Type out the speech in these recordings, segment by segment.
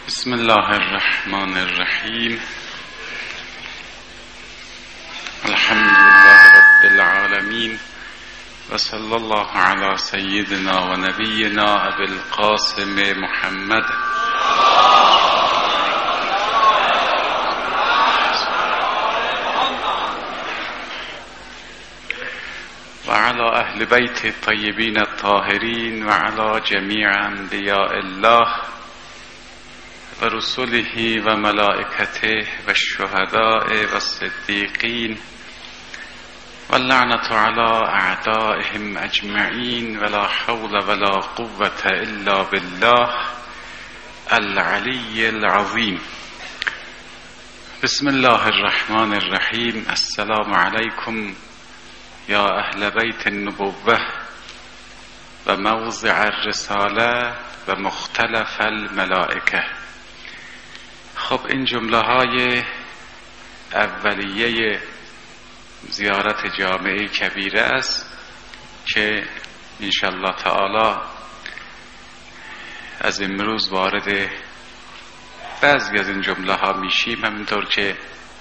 بسم الله الرحمن الرحیم. الحمد لله رب العالمین و صلی الله علی سیدنا و نبینا ابی القاسم محمد و علی اهل بیت الطیبین الطاهرین و علی جمیع انبیاء الله و رسله و ملائکته و الشهداء و الصدیقین و اللعنة علی اعدائهم اجمعین ولا حول ولا قوة الا بالله العلی العظیم. بسم الله الرحمن الرحیم. السلام علیکم یا اهل بیت النبوة و موضع الرساله و مختلف الملائکه. خب این جمله های اولیه زیارت جامعه کبیره است که انشالله تعالی از امروز وارد بعضی از این جمله ها میشیم. همینطور که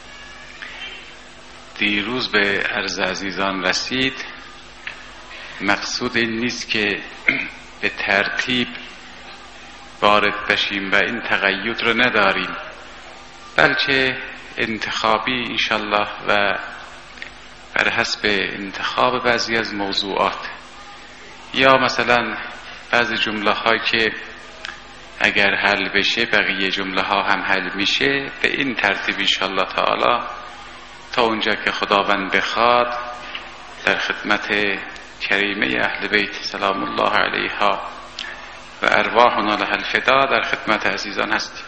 دیروز به عرض عزیزان رسید، مقصود این نیست که به ترتیب وارد بشیم و این تقید رو نداریم، بلکه انتخابی انشالله و بر حسب انتخاب بعضی از موضوعات، یا مثلا بعضی جمله هایی که اگر حل بشه بقیه جمله ها هم حل میشه، به این ترتیب انشالله تعالی تا اونجا که خداوند بخواد در خدمت کریمه اهل بیت سلام الله علیها و ارواحنا لها الفدا در خدمت عزیزان هستیم.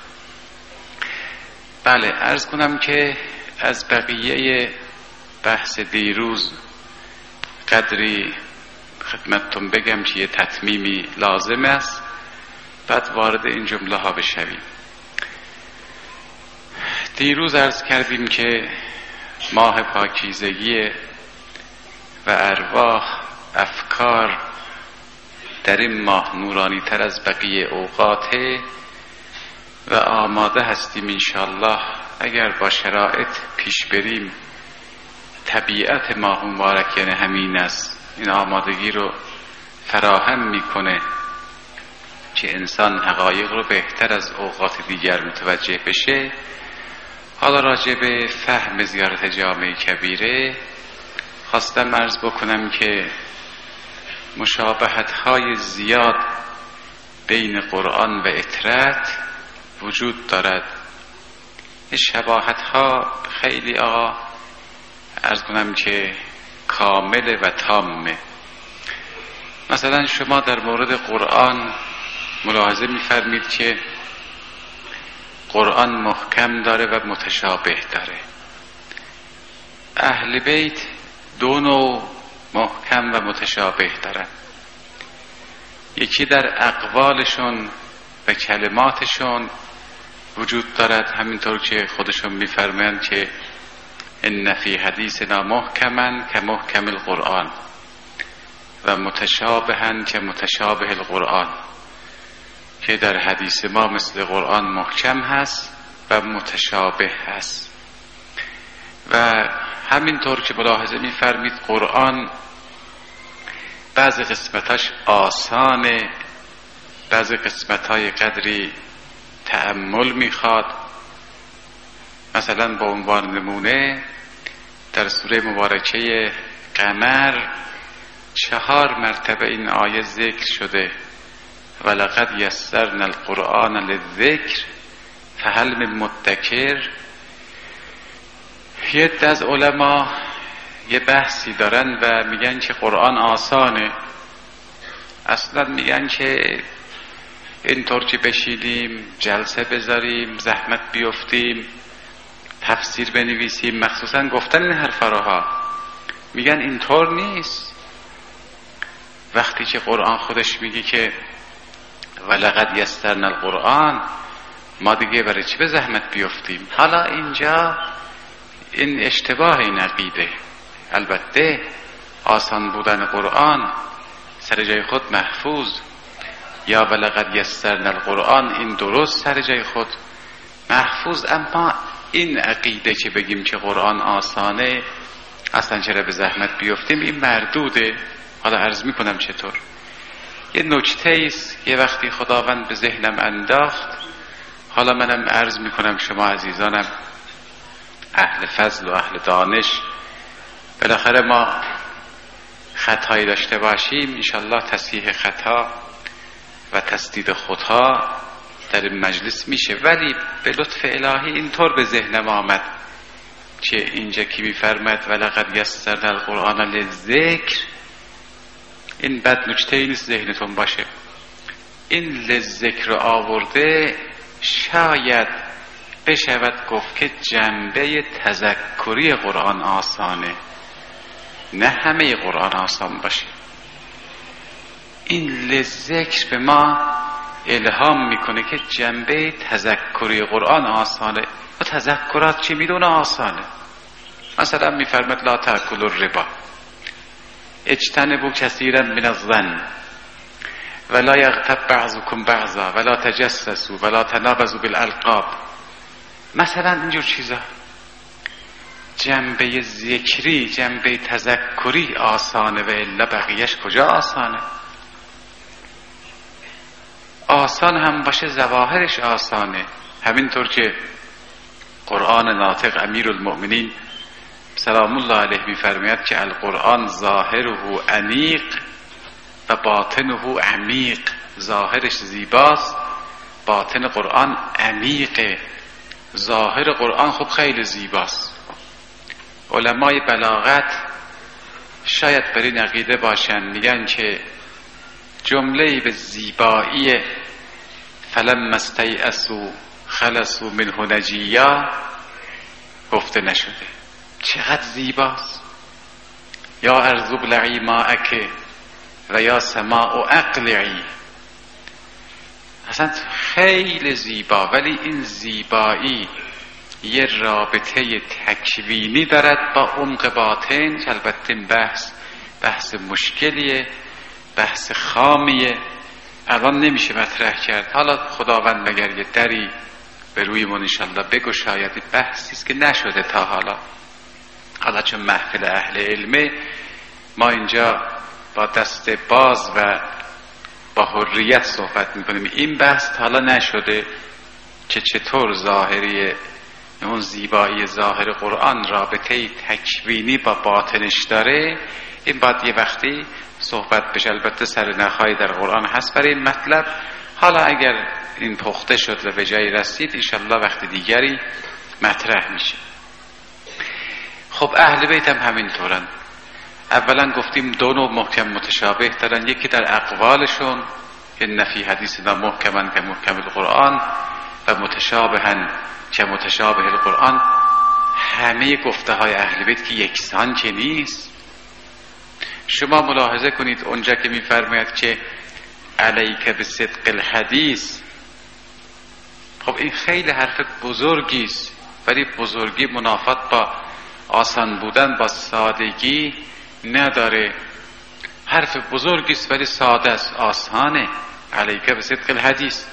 بله، عرض کنم که از بقیه بحث دیروز قدری خدمتتون بگم که یه تتمیمی لازم است، بعد وارد این جمله ها بشویم. دیروز عرض کردیم که ماه پاکیزگی و ارواح، افکار در این ماه نورانی تر از بقیه اوقاته و آماده هستیم انشالله اگر با شرایط پیش بریم. طبیعت ماه مبارک یعنی همین است، این آمادگی رو فراهم میکنه که انسان حقایق رو بهتر از اوقات دیگر متوجه بشه. حالا راجع به فهم زیارت جامعه کبیره خواستم عرض بکنم که مشابهت های زیاد بین قرآن و اطرت وجود دارد. شباهت ها خیلی عرض کنم که کامل و تامه. مثلا شما در مورد قرآن ملاحظه می‌فرمید که قرآن محکم داره و متشابه داره. اهل بیت دو نوع محکم و متشابه دارن، یکی در اقوالشون و کلماتشون وجود دارد، همینطور که خودشون میفرمایند که ان فی حدیثنا محکما که محکم القرآن و متشابها که متشابه القرآن، که در حدیث ما مثل قرآن محکم هست و متشابه هست. و همینطور که ملاحظه می‌فرمید قرآن بعضی قسمتاش آسانه، بعضی قسمتای قدری تأمل میخواد. مثلا به عنوان نمونه در سوره مبارکه قمر 4 مرتبه این آیه ذکر شده: ولقد یسرنا القرآن للذکر فهل من مدکر. یه عده از علما یه بحثی دارن و میگن که قرآن آسانه. اصلا میگن که اینطور که بشیدیم جلسه بذاریم، زحمت بیفتیم، تفسیر بنویسیم، مخصوصا گفتن این حرفاها، میگن اینطور نیست. وقتی که قرآن خودش میگه که ولقد یسرنا القرآن، ما دیگه برای چی به زحمت بیفتیم؟ حالا اینجا این اشتباه این عقیده. البته آسان بودن قرآن سر جای خود محفوظ، یا ولقد یسرنا القرآن، این درست سر جای خود محفوظ، اما این عقیده که بگیم که قرآن آسانه، اصلا چرا به زحمت بیفتیم، این مردوده. حالا عرض میکنم چطور. یه نکته ایست یه وقتی خداوند به ذهنم انداخت، حالا منم عرض میکنم شما عزیزانم اهل فضل و اهل دانش، بالاخره ما خطایی داشته باشیم انشالله تصحیح خطا و تسدید خطا در این مجلس میشه، ولی به لطف الهی اینطور به ذهنم آمد که اینجا کی میفرمد ولقد یسرنا القرآن للذکر، این بد نکته نیست ذهنتون باشه. این للذکر آورده شاید بشود گفت که جنبه تذکری قرآن آسانه، نه همه قرآن آسان باشه. این للذکر به ما الهام میکنه که جنبه تذکری قرآن آسانه. و تذکرات چی میدونه آسانه؟ مثلا میفرمد لا تأکلوا الربا، اجتنبوا کثیرا من الظن ولا یغتب بعضکم بعضا ولا تجسسوا ولا تنابزوا بالالقاب. مثلا اینجور چیزا جنبه ذکری، جنبه تذکری آسانه، و الا بقیهش کجا آسانه؟ آسان هم باشه ظواهرش آسانه. همینطور که قرآن ناطق امیرالمؤمنین سلام الله علیه می‌فرماید که القرآن ظاهره انیق و باطنه عمیق. ظاهرش زیباست، باطن قرآن عمیقه. ظاهر قرآن خب خیلی زیباست. علمای بلاغت شاید بر این عقیده باشن، میگن که جمله به زیبایی فلما استیأسوا خلصوا منه نجیا گفته نشده. چقدر زیباست. یا ارض ابلعی ماءک و یا سماء اقلعی. اصلا خیلی زیبا، ولی این زیبایی یه رابطه تکوینی دارد با عمق باطن که البته بحث مشکلیه، بحث خامیه، الان نمیشه مطرح کرد. حالا خداوند مگر یه دری به روی من انشالله بگشاید، بحثی است که نشده تا حالا چون محفل اهل علمه ما اینجا با دست باز و با حریت صحبت میکنیم. این بحث حالا نشده که چطور ظاهری اون زیبایی ظاهر قرآن رابطه تکوینی با باطنش داره. این باید یه وقتی صحبت بشه. البته سر نخایی در قرآن هست برای این مطلب. حالا اگر این پخته شد و به جایی رسید انشالله وقت دیگری مطرح میشه. خب اهل بیت هم همینطورن. اولا گفتیم دو نوع محکم متشابه دارن، یکی در اقوالشون ان فی حدیثنا محکما که محکم القرآن و متشابهن که متشابه القرآن. همه گفته های اهل بیت که یکسان که نیست. شما ملاحظه کنید اونجا که میفرماید که علیک بصدق الحدیث، خب این خیلی حرف بزرگی است، ولی بزرگی منافات با آسان بودن با سادگی نداره. حرف بزرگی است ولی ساده است، آسانه. علیک بصدق الحدیث.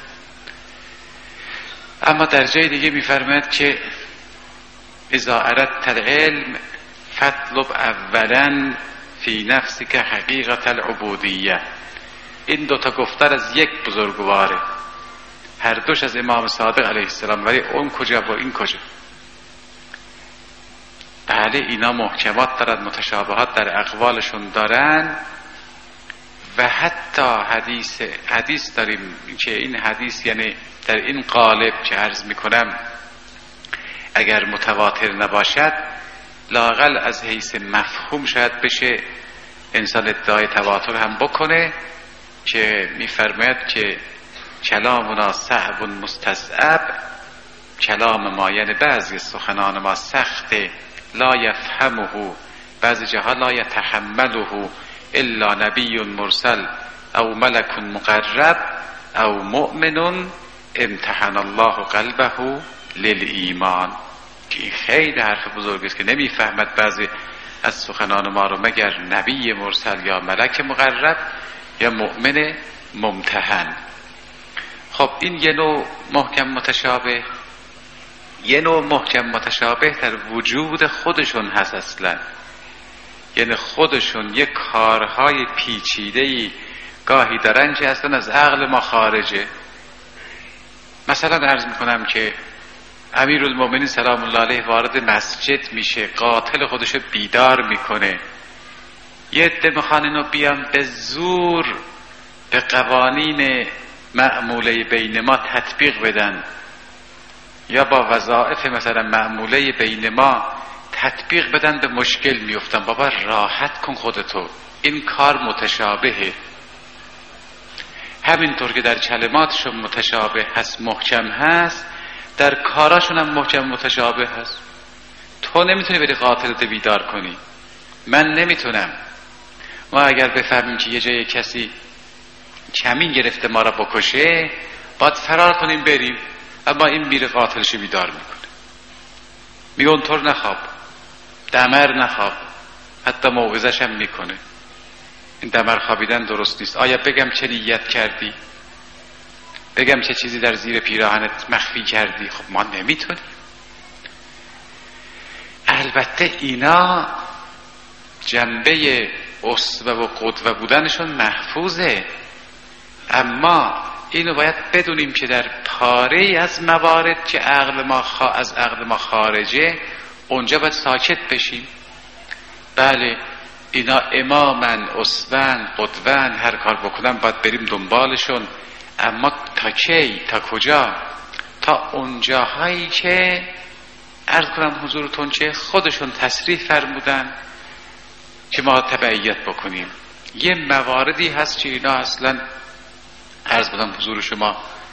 اما در جای دیگه میفرماید که اذا اردت العلم فاطلب اولا فی نفسک حقیقت العبودیه. این دوتا گفتار از یک بزرگواره، هر دوش از امام صادق علیه السلام، ولی اون کجا و این کجا؟ بله اینا محکمات دارن، متشابهات در اقوالشون دارن. و حتی حدیث داریم که این حدیث یعنی در این قالب که عرض میکنم اگر متواتر نباشد لااقل از حیث مفهوم شاید بشه انسان ادعای تواتر هم بکنه، که میفرماید که کلامنا صعب مستصعب، کلام ما یعنی بعضی سخنان ما سخته، لا یفهمه، بعضی جاها لا یتحمله الا نبی مرسل او ملک مقرب او مؤمن امتحن الله قلبه للایمان. که این خیلی حرف بزرگی است که نمیفهمد بعضی از سخنان ما رو مگر نبی مرسل یا ملک مقرب یا مؤمن ممتحن. خب این یه نوع محکم متشابه، یه نوع محکم متشابه در وجود خودشون هست اصلا، یعنی خودشون یک کارهای پیچیده‌ای گاهی دارن که اصلا از عقل ما خارجه. مثلا عرض میکنم که امیرالمومنین سلام الله علیه وارد مسجد میشه، قاتل خودشو بیدار میکنه، یه عده میخوان اینو بیان به زور به قوانین معموله بین ما تطبیق بدن، یا با وظایف مثلا معموله بین ما تطبیق بدن، به مشکل میفتن. بابا راحت کن خودتو، این کار متشابهه. همینطور که در کلماتشون متشابه هست، محکم هست، در کاراشون هم محکم متشابه هست. تو نمیتونی بری قاتلت بیدار کنی، من نمیتونم. ما اگر بفهمیم که یه جای کسی کمین گرفته ما را بکشه، باید فرار کنیم بریم، اما این میره قاتلش بیدار میکنه، میگه اونطور نخواب، دمر نخواب، حتی موعظه‌ش هم میکنه. این دمر خوابیدن درست نیست. آیا بگم چه نیت کردی؟ بگم چه چیزی در زیر پیراهنت مخفی کردی؟ خب ما نمیتونیم. البته اینا جنبه اسوه و قدوه بودنشون محفوظه، اما اینو باید بدونیم که در پاره از موارد که از عقل ما خارجه، اونجا باید ساکت بشیم. بله اینا امامن، اسوه‌ن، قدوه‌ن، هر کار بکنن باید بریم دنبالشون، اما تا کی؟ تا کجا؟ تا اونجاهایی که عرض کنم حضورتون که خودشون تصریح فرمودن که ما تبعیت بکنیم. یه مواردی هست که اینا اصلا عرض کنم حضور شما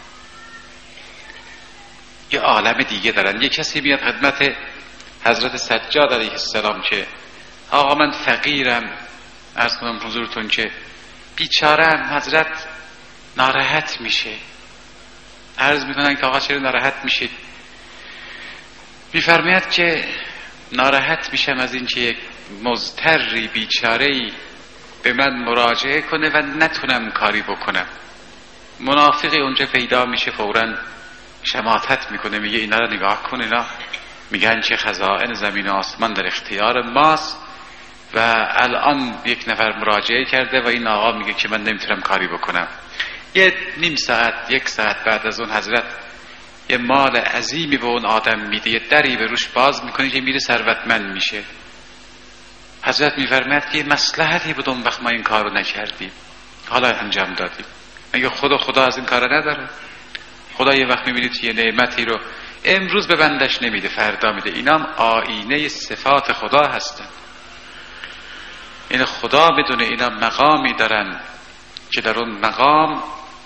یه عالم دیگه دارن. یه کسی میاد خدمت حضرت سجاد علیه السلام که آقا من فقیرم، عرض کنم حضورتون که بیچارم، حضرت ناراحت میشه. عرض میکنن که آقا چرا ناراحت میشید؟ میفرماید که ناراحت میشم از این که یک مضطری بیچاره‌ای به من مراجعه کنه و نتونم کاری بکنم. منافقی اونجا پیدا میشه، فوراً شماتت میکنه، میگه اینا رو نگاه کن، اینا میگن که خزائن زمین و آسمان در اختیار ماست و الان یک نفر مراجعه کرده و این آقا میگه که من نمیتونم کاری بکنم. یه نیم ساعت، یک ساعت بعد از اون حضرت یه مال عظیمی به اون آدم میده، یه دری به روش باز میکنه که میره ثروتمند میشه. حضرت میفرماید که مصلحتی بود اون وقت ما این کارو نکردیم، حالا انجام دادیم. میگه خدا از این کارا نداره. خدا یه وقت میبینید یه نعمتی رو امروز به بندش نمیده، فردا میده. اینا هم آینه صفات خدا هستن. این خدا بدونه اینا مقامی دارن که در اون مقام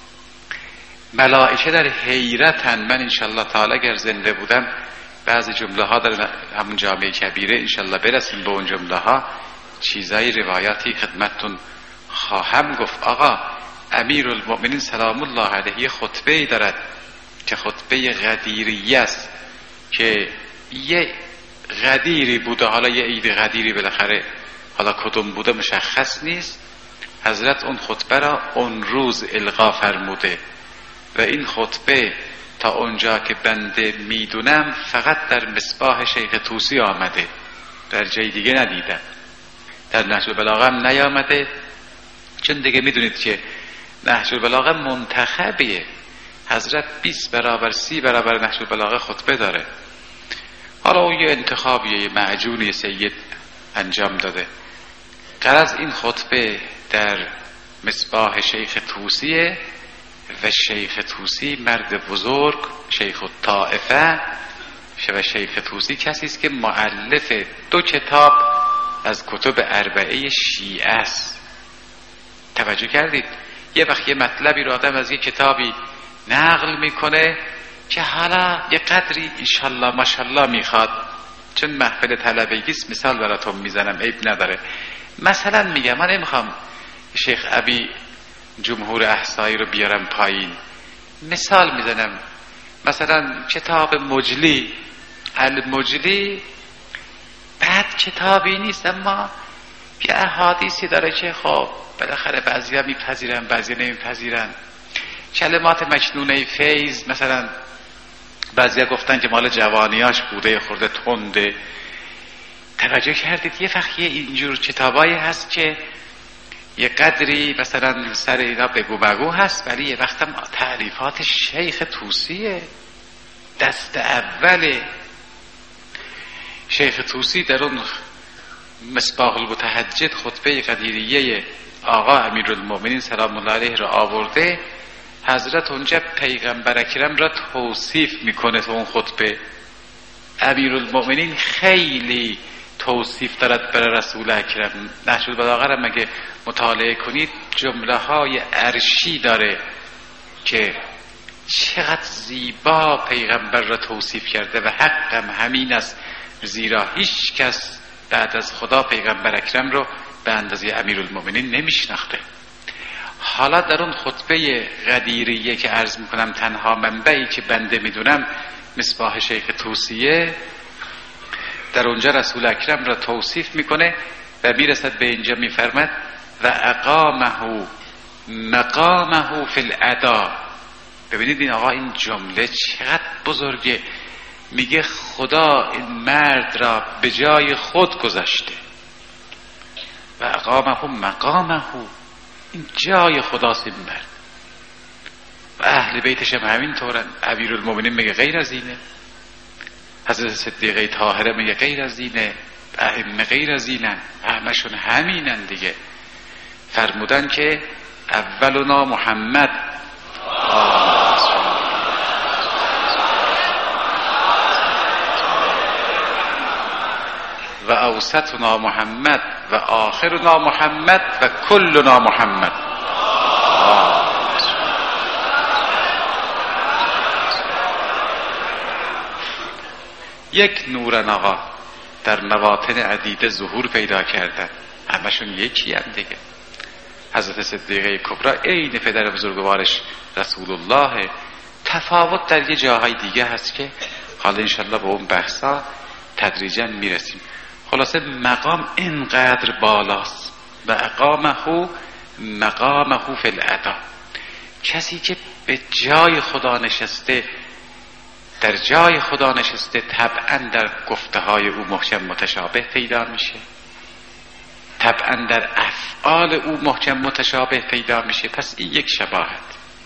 ملائکه در حیرتن. من انشالله تعالی اگر زنده بودم بعضی جمله ها در همون جامعه کبیره انشالله برسیم به اون جمله ها، چیزای روایاتی خدمتتون خواهم گفت. آقا امیرالمومنین سلام الله علیه خطبه‌ای دارد که خطبه غدیریه است که یه غدیری بوده، حالا یه عید غدیری بالاخره، حالا کدوم بوده مشخص نیست. حضرت اون خطبه را اون روز القا فرموده و این خطبه تا اونجا که بنده میدونم فقط در مصباح شیخ طوسی آمده، در جای دیگه ندیدم، در نهج البلاغه هم نیامده، چون دیگه میدونید که نهج البلاغه منتخبیه. حضرت 20 برابر 30 برابر نهج البلاغه خطبه داره. حالا اون یه انتخابیه، یه معجونی سید انجام داده. غرض این خطبه در مصباح شیخ طوسیه و شیخ طوسی مرد بزرگ، شیخ الطائفه، و شیخ طوسی کسی است که مؤلف 2 کتاب از کتب اربعه شیعه است. توجه کردید؟ یه وقت یه مطلبی رو آدم از یه کتابی نقل میکنه که حالا یه قدری انشالله ماشالله میخواد، چون محفل طلبگیست مثال براتون میزنم، عیب نداره. مثلا میگم من نمیخوام شیخ ابی جمهور احصایی رو بیارم پایین، مثال میزنم. مثلا کتاب مجلی، المجلی بد کتابی نیست، اما یه احادیثی داره که خب بالاخره بعضیا میپذیرن بعضیا نمیپذیرن. کلمات مجنونه فیض مثلا بعضیا گفتن که مال جوانیاش بوده، خورده تنده. توجه کردید یه فقیه اینجور کتابایی هست که یه قدری مثلا سر اینا بگو بگو هست، ولی یه وقتم تعریفات شیخ طوسیه، دست اوله. شیخ طوسی در اون مصباح المتهجد خطبه قدیریه آقا امیرالمومنین سلام الله علیه را آورده. حضرت اونجا پیغمبر اکرم را توصیف میکنه تو اون خطبه. امیرالمومنین خیلی توصیف دارد برای رسول اکرم. نهج البلاغه را مگه مطالعه کنید جمله های عرشی داره که چقدر زیبا پیغمبر را توصیف کرده و حقم همین است، زیرا هیچ کس بعد از خدا پیغمبر اکرم رو به اندازه امیرالمومنین نمیشناخته. حالا در اون خطبه غدیریه که عرض میکنم تنها منبعی که بنده میدونم مصباح شیخ طوسیه، در اونجا رسول اکرم را توصیف میکنه و میرسد به اینجا میفرمد و اقامه مقامه فی الادا. ببینید این آقا این جمله چقدر بزرگه، میگه خدا این مرد را به جای خود گذاشته و اقامه مقامه، این جای خداست این مرد و اهل بیتش هم همین طورن. امیرالمومنین میگه غیر از اینه، حضرت صدیقه طاهره میگه غیر از اینه، ائمه غیر از اینن، همشون همینن دیگه. فرمودن که اولنا محمد و اوسطنا محمد و آخرنا محمد و کلنا محمد. یک نورن آقا در مواطن عدیده ظهور پیدا کردن، همشون یکی هم دیگه. حضرت صدیقه کبرا عین پدر بزرگوارش رسول الله، تفاوت در یه جاهای دیگه هست که حالا انشالله به اون بحثا تدریجا میرسیم. خلاصه مقام اینقدر بالاست و اقامه مقامه فی الادا. کسی که به جای خدا نشسته، در جای خدا نشسته، طبعا در گفته های او محکم متشابه پیدا میشه، طبعا در افعال او محکم متشابه پیدا میشه. پس این یک شباهت.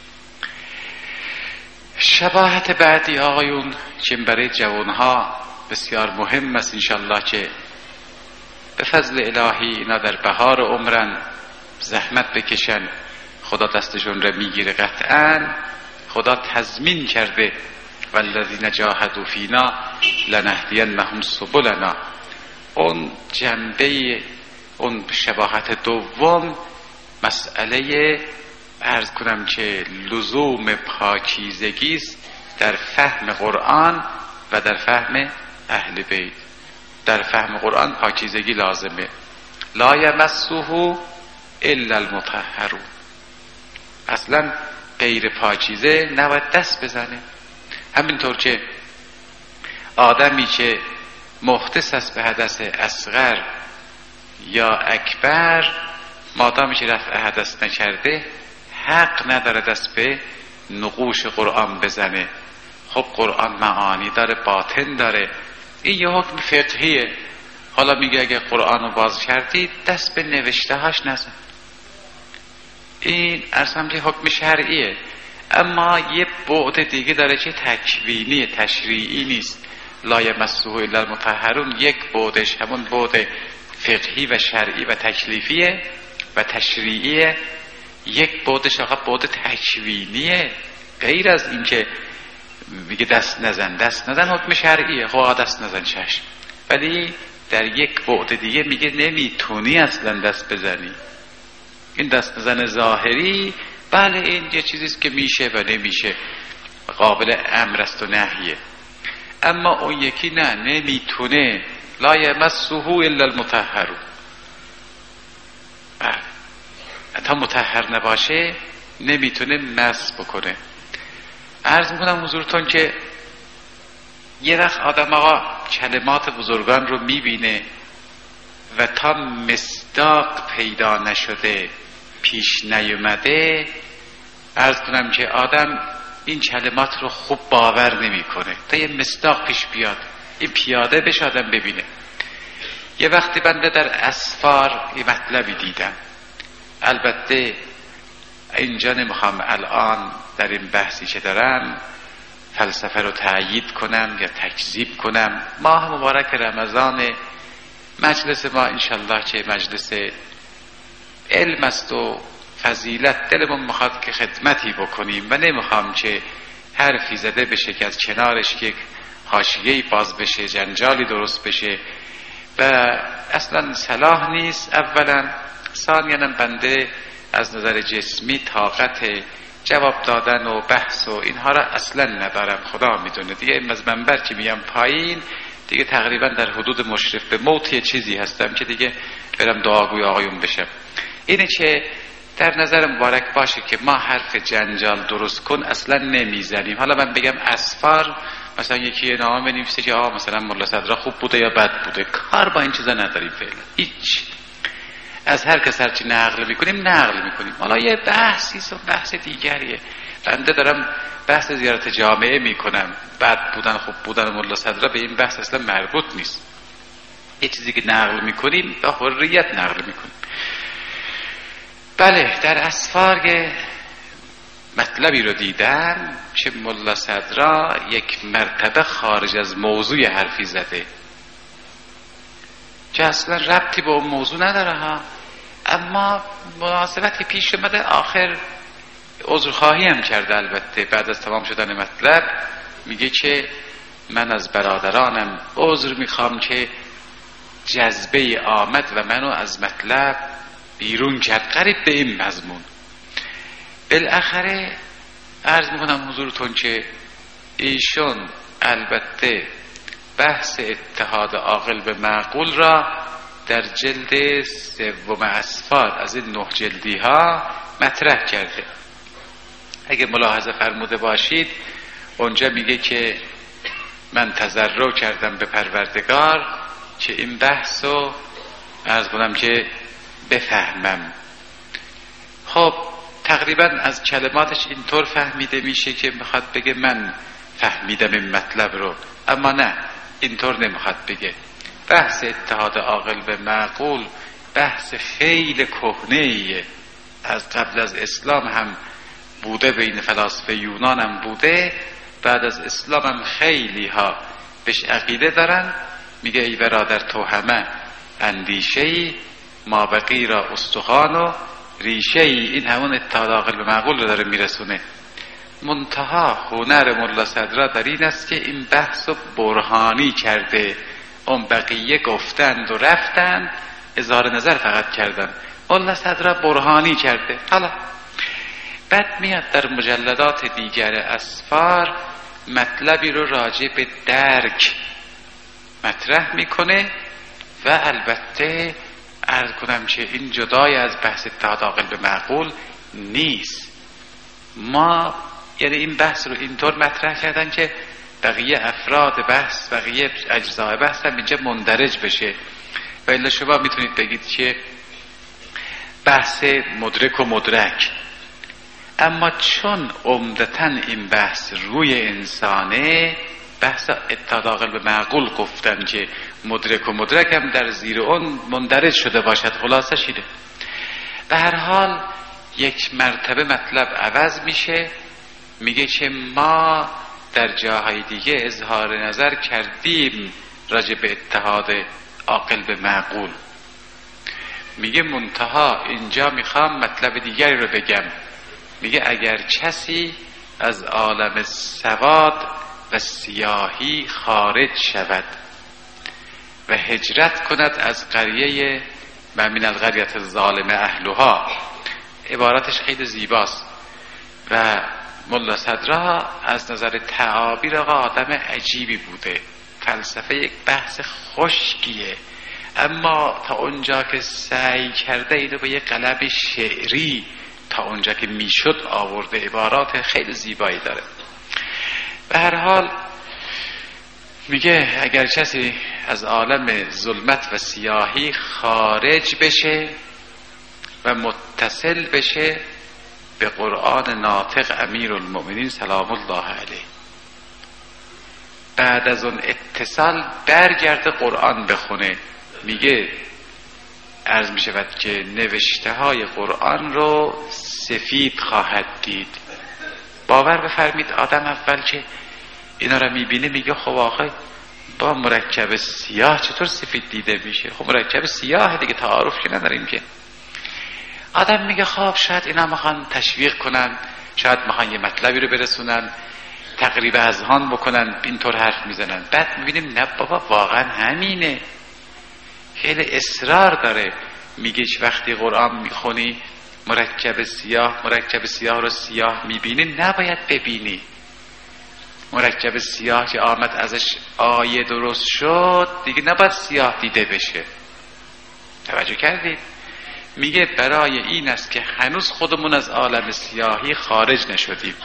شباهت بعدی آقایون که برای جوانها بسیار مهم است انشالله که به فضل الهی اینا در بهار عمرن زحمت بکشن، خدا دستشون را میگیره. قطعا خدا تضمین کرده والذین جاهدوا فینا لنهدینهم سبلنا. اون جنبه، اون شباهت دوم مسئله عرض کنم که لزوم پاکیزگی است در فهم قرآن و در فهم اهل بیت. در فهم قرآن پاکیزگی لازمه. لا یمسه الا المطهرون. اصلا غیر پاکیزه نباید دست بزنه. همینطور که آدمی که محدث است به حدث اصغر یا اکبر، مادامی که رفع حدث نکرده حق نداره دست به نقوش قرآن بزنه. خب قرآن معانی داره، باطن داره، این یه حکم فقهیه. حالا میگه اگه قرآن رو باز کردید دست به نوشته هاش نزن. این اصلا که حکم شرعیه. اما یه بعد دیگه داره که تکوینی، تشریعی نیست. لا یمسه الا المطهرون یک بعدش همون بعد فقهی و شرعی و تکلیفیه و تشریعیه. یک بعدش آقا بعد تکوینیه. غیر از این که میگه دست نزن، دست نزن حکم شرعیه، خب دست نزن چشم. ولی در یک بعد دیگه میگه نمیتونی اصلا دست بزنی. این دست نزن ظاهری بله این یه چیزیست که میشه و نمیشه، قابل امر است و نهیه. اما اون یکی نه، نمیتونه. لا یمسه الا المطهرون. بله تا مطهر نباشه نمیتونه مس بکنه. عرض میکنم حضورتون که یه وقت آدم آقا کلمات بزرگان رو میبینه و تا مصداق پیدا نشده، پیش نیومده، عرض کنم که آدم این کلمات رو خوب باور نمیکنه تا یه مصداق پیش بیاد، این پیاده بشه آدم ببینه. یه وقتی بنده در اسفار یه مطلبی دیدم، البته اینجا نمیخوام الان در این بحثی که دارم فلسفه رو تأیید کنم یا تکذیب کنم. ماه مبارک رمضان، مجلس ما انشالله که مجلس علم است و فضیلت، دلمون میخواد که خدمتی بکنیم و نمیخوام که حرفی زده بشه که از کنارش یک حاشیه‌ای باز بشه، جنجالی درست بشه و اصلا صلاح نیست. اولا ثانیاً بنده از نظر جسمی طاقت جواب دادن و بحث و اینها را اصلا ندارم، خدا میدونه دیگه. این از منبر که میام پایین دیگه تقریبا در حدود مشرف به موت یه چیزی هستم که دیگه برم دعاگوی آقایون بشم. اینه که در نظر مبارک باشه که ما حرف جنجال درست کن اصلا نمیزنیم. حالا من بگم اسفار، مثلا یکی نامه بنویسه که مثلا ملا صدرا خوب بوده یا بد بوده، کار با این چیزا نداریم فعلا. هیچ، از هر کس هرچی نقل میکنیم نقل میکنیم. حالا یه بحثیست و بحث دیگریه. بنده دارم بحث زیارت جامعه میکنم، بد بودن خوب بودن ملا صدرا به این بحث اصلا مربوط نیست. یه چیزی که نقل میکنیم با حریت نقل میکنیم. بله، در اسفار مطلبی رو دیدم که ملا صدرا یک مرتبه خارج از موضوع حرفی زده که اصلا ربطی به اون موضوع نداره ها، اما مناسبتی پیش اومده آخر عذرخواهی هم کرده. البته بعد از تمام شدن مطلب میگه که من از برادرانم عذر میخوام که جذبه آمد و منو از مطلب بیرون کرد، قریب به این مضمون. بالاخره عرض میکنم حضورتون که ایشون البته بحث اتحاد عاقل به معقول را در جلد 3 اسفار از این 9 جلدی ها مطرح کرده. اگه ملاحظه فرموده باشید اونجا میگه که من تضرع کردم به پروردگار که این بحث رو عرض کنم که بفهمم. خب تقریبا از کلماتش اینطور فهمیده میشه که میخواد بگه من فهمیدم این مطلب رو، اما نه، اینطور نمیخواد بگه. بحث اتحاد عاقل به معقول بحث خیلی کهنه‌ایه، از قبل از اسلام هم بوده، بین فلاسفه یونان هم بوده، بعد از اسلام هم خیلی ها بهش عقیده دارن. میگه ای برادر تو همه اندیشه‌ای، ما بقی را استخوان و ریشه‌ای. این همون اتحاد عاقل به معقول رو داره میرسونه. منتها هنر ملا صدرا در این است که این بحث رو برهانی کرده. اون بقیه گفتند و رفتند، اظهار نظر فقط کردن، ملا صدرا برهانی کرده. حالا بعد میاد در مجلدات دیگر اسفار مطلبی رو راجع به درک مطرح میکنه و البته عرض کنم که این جدای از بحث اتحاد عاقل به معقول نیست. ما یعنی این بحث رو اینطور مطرح کردن که بقیه افراد بحث، بقیه اجزای بحث هم اینجا مندرج بشه. و الا شما میتونید بگید که بحث مدرک و مدرک، اما چون عمدتاً این بحث روی انسانه، بحث اتحاد عاقل به معقول گفتن که مدرک و مدرک هم در زیر اون مندرج شده باشد. خلاصش اینه. به هر حال یک مرتبه مطلب عوض میشه، میگه که ما در جاهای دیگه اظهار نظر کردیم راجع به اتحاد عاقل به معقول. میگه منتها اینجا میخوام مطلب دیگری رو بگم. میگه اگر کسی از عالم سواد و سیاهی خارج شود و هجرت کند از قریه و من القریة الظالم اهلها، عبارتش خیلی زیباست. و ملا صدرا از نظر تعابیر آدم عجیبی بوده. فلسفه یک بحث خشکیه، اما تا اونجا که سعی کرده اینو به یک قلب شعری تا اونجا که میشد آورده. عبارات خیلی زیبایی داره. به هر حال میگه اگر کسی از عالم ظلمت و سیاهی خارج بشه و متصل بشه به قرآن ناطق امیرالمؤمنین سلام الله علیه. بعد از اون اتصال برگرده قرآن بخونه. میگه عرض می شود که نوشته های قرآن رو سفید خواهد دید. باور بفرمید آدم اول که اینا رو میبینه میگه خب آخه با مرکب سیاه چطور سفید دیده میشه؟ خب مرکب سیاه دیگه، تعارف که نداریم که. آدم میگه خب شاید اینا میخوان تشویق کنن، شاید میخوان یه مطلبی رو برسونن، تقریب اذهان بکنن، اینطور حرف میزنن. بعد میبینیم نه بابا واقعا همینه، خیلی اصرار داره. میگه وقتی قرآن میخونی مرکب سیاه رو سیاه میبینی، نباید ببینی. مرکب سیاه که آمد ازش آیه درست شد دیگه نباید سیاه دیده بشه. توجه کردید؟ میگه برای این است که هنوز خودمون از عالم سیاهی خارج نشدیم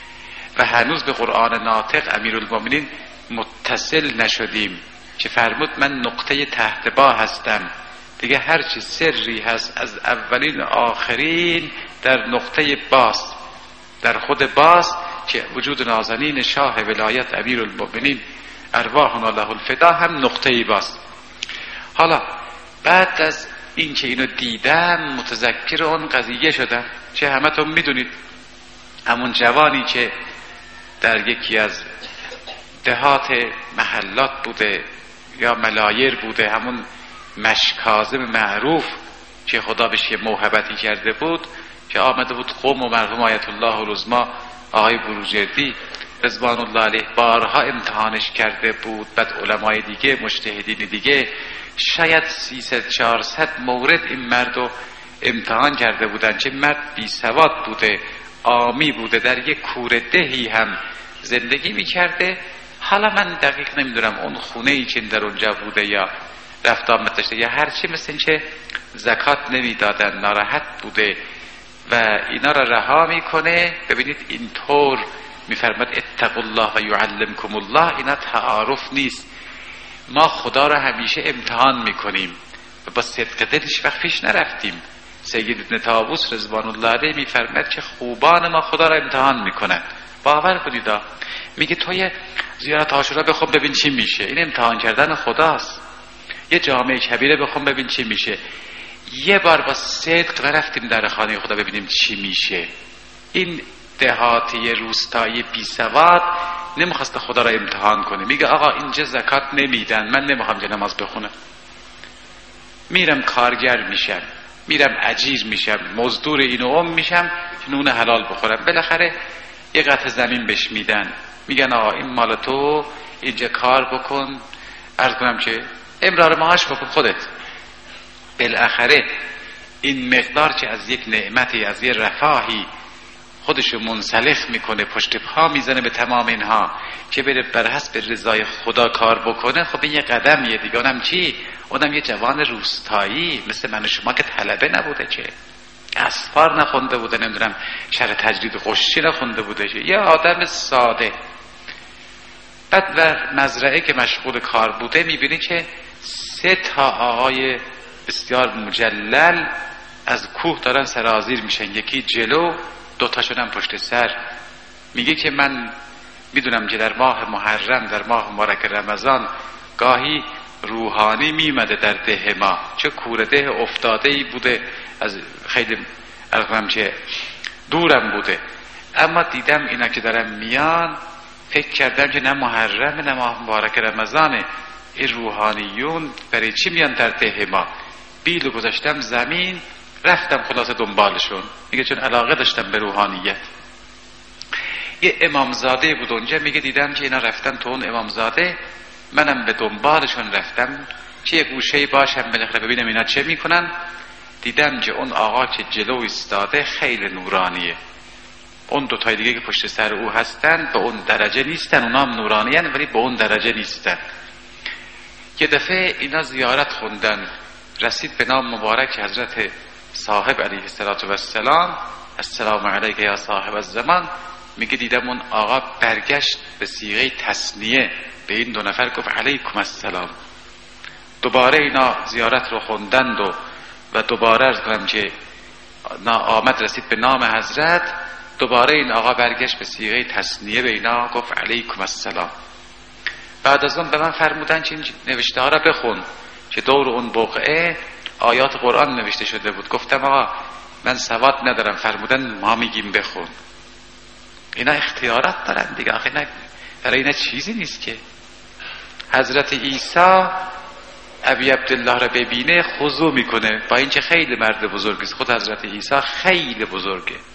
و هنوز به قرآن ناطق امیرالمؤمنین متصل نشدیم که فرمود من نقطه تحت با هستم. دیگه هر چی سری هست از اولین آخرین در نقطه باست، در خود باست که وجود نازنین شاه ولایت امیرالمؤمنین ارواحنا له الفدا هم نقطه باست. حالا بعد از این که اینو دیدم متذکر اون قضیه شدم. چه همتون میدونید همون جوانی که در یکی از دهات محلات بوده یا ملایر بوده، همون مشکاظم معروف که خدا بهش یه موهبتی کرده بود، که آمده بود قوم و مرحوم آیت الله العظما آقای بروجردی رضوان الله علیه بارها امتحانش کرده بود. بعد علمای دیگه، مجتهدین دیگه، شاید 300-400 مورد این مردو امتحان کرده بودن. چه مرد بی سواد بوده، عامی بوده، در یک کوره دهی هم زندگی میکرده. حالا من دقیق نمیدونم اون خونه ای که در اونجا بوده یا رفت آمد داشته یا هرچی، مثل این که زکات نمیدادن، ناراحت بوده و اینا را رها میکنه. ببینید اینطور میفرماد اتقوا الله و یعلمکم الله. اینا تعارف نیست. ما خدا را همیشه امتحان میکنیم و با صدق دلش وقت پیش نرفتیم. سید ابن طاووس رضوان الله علیه میفرماد که خوبان ما خدا را امتحان میکنن. باور کنید، میگه توی زیارت عاشورا بخون ببین چی میشه. این امتحان کردن خداست. یه جامعه کبیره بخون ببین چی میشه. یه بار با صدق رفتیم در خانه خدا ببینیم چی میشه. این دهاتی روستایی بی سواد نمیخواست خدا را امتحان کنه. میگه آقا اینجا زکات نمیدن، من نمیخوام که نماز بخونم، میرم کارگر میشم، میرم اجیر میشم، مزدور اینو میشم که نون حلال بخورم. بالاخره یه قطع زمین بهش میدن، میگن آقا این مال تو، اینجا کار بکن، عرض کنم که امرار معاش بکن خودت. بالاخره این مقدار که از یک نعمتی، از یک رفاهی خودشو منسلخ میکنه، پشت پا میزنه به تمام اینها که بره بر حسب رضای خدا کار بکنه. خب این یه قدمیه دیگه. اونم چی؟ اونم یه جوان روستایی مثل من و شما که طلبه نبوده، که اسفار نخونده بوده، نمیدونم شرح تجرید قشی نخونده بوده، که یه آدم ساده. بعد در مزرعه که مشغول کار بوده میبینی که 3 آقای بسیار مجلل از کوه دارن سرازیر میشن، یکی جلو، 2 تاشون پشت سر. میگه که من میدونم که در ماه محرم، در ماه مبارک رمضان، گاهی روحانی میمده در ده ما، چه کوره ده افتاده ای بوده، از خیلی ارقام چه دورم بوده، اما دیدم اینا که دارن میان فکر کردم که نه محرم نه ماه مبارک رمضانه، این روحانیون برای چی میان در ده ما؟ بیلو گذاشتم زمین، رفتم خلاصه دنبالشون. میگه چون علاقه داشتم به روحانیت. یه امامزاده بود اونجا، میگه دیدم که اینا رفتن تو اون امامزاده، منم به دنبالشون رفتم که یه گوشه‌ای باشم بالاخره ببینم اینا چه میکنن. دیدم که اون آقا که جلو ایستاده خیلی نورانیه، اون 2 تای دیگه که پشت سر او هستن به اون درجه نیستن، اونا هم نورانیان ولی به اون درجه نیستن. یه دفعه اینا زیارت خوندن، رسید به نام مبارک حضرت صاحب علیه السلام، السلام علیک یا صاحب الزمان. میگه دیدم اون آقا برگشت به صیغه تثنیه به این 2 نفر گفت علیکم السلام. دوباره اینا زیارت رو خوندند و دوباره عرض کنم که آمد رسید به نام حضرت. دوباره این آقا برگشت به صیغه تثنیه به اینا گفت علیکم السلام. بعد از اون به من فرمودن که این نوشته ها را بخون که دور اون بقعه آیات قرآن نوشته شده بود. گفتم آقا من سواد ندارم. فرمودن ما میگیم بخون. اینا اختیارات دارن دیگه، آخه نه برای اینا چیزی نیست که. حضرت عیسی ابی عبدالله را ببینه خضوع میکنه، با اینکه خیلی مرد بزرگی است. خود حضرت عیسی خیلی بزرگه،